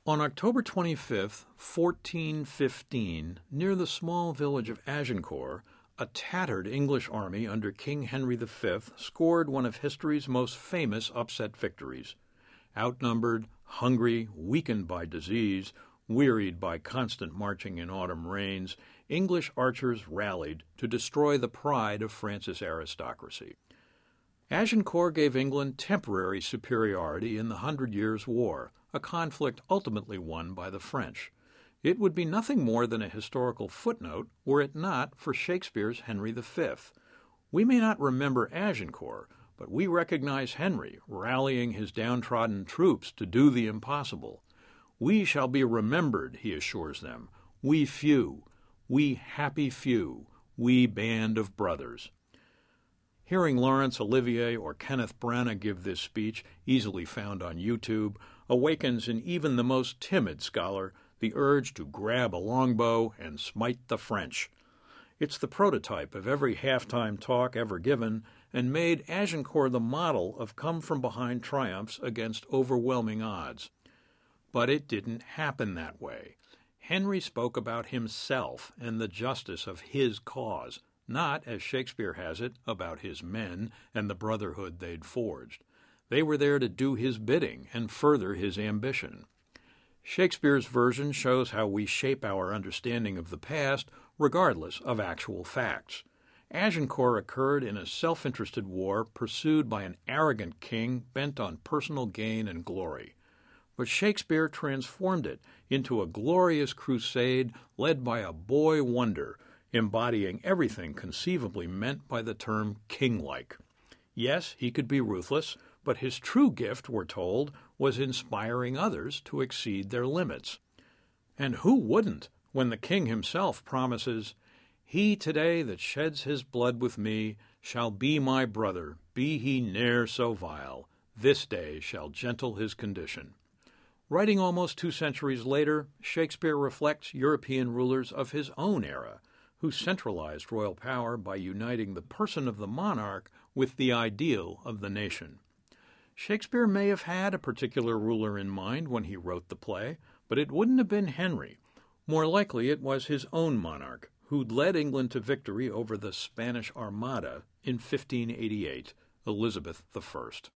On October 25, 1415, near the small village of Agincourt, a tattered English army under King Henry V scored one of history's most famous upset victories. Outnumbered, hungry, weakened by disease, wearied by constant marching in autumn rains, English archers rallied to destroy the pride of France's aristocracy. Agincourt gave England temporary superiority in the Hundred Years' War, a conflict ultimately won by the French. It would be nothing more than a historical footnote were it not for Shakespeare's Henry V. We may not remember Agincourt, but we recognize Henry rallying his downtrodden troops to do the impossible. "We shall be remembered," he assures them, "we few, we happy few, we band of brothers." Hearing Laurence Olivier or Kenneth Branagh give this speech, easily found on YouTube, awakens in even the most timid scholar the urge to grab a longbow and smite the French. It's the prototype of every halftime talk ever given, and made Agincourt the model of come-from-behind triumphs against overwhelming odds. But it didn't happen that way. Henry spoke about himself and the justice of his cause, not, as Shakespeare has it, about his men and the brotherhood they'd forged. They were there to do his bidding and further his ambition. Shakespeare's version shows how we shape our understanding of the past regardless of actual facts. Agincourt occurred in a self-interested war pursued by an arrogant king bent on personal gain and glory. But Shakespeare transformed it into a glorious crusade led by a boy wonder, embodying everything conceivably meant by the term king-like. Yes, he could be ruthless, but his true gift, we're told, was inspiring others to exceed their limits. And who wouldn't when the king himself promises, "He today that sheds his blood with me shall be my brother, be he ne'er so vile. This day shall gentle his condition." Writing almost 2 centuries later, Shakespeare reflects European rulers of his own era, who centralized royal power by uniting the person of the monarch with the ideal of the nation. Shakespeare may have had a particular ruler in mind when he wrote the play, but it wouldn't have been Henry. More likely it was his own monarch, who'd led England to victory over the Spanish Armada in 1588, Elizabeth I.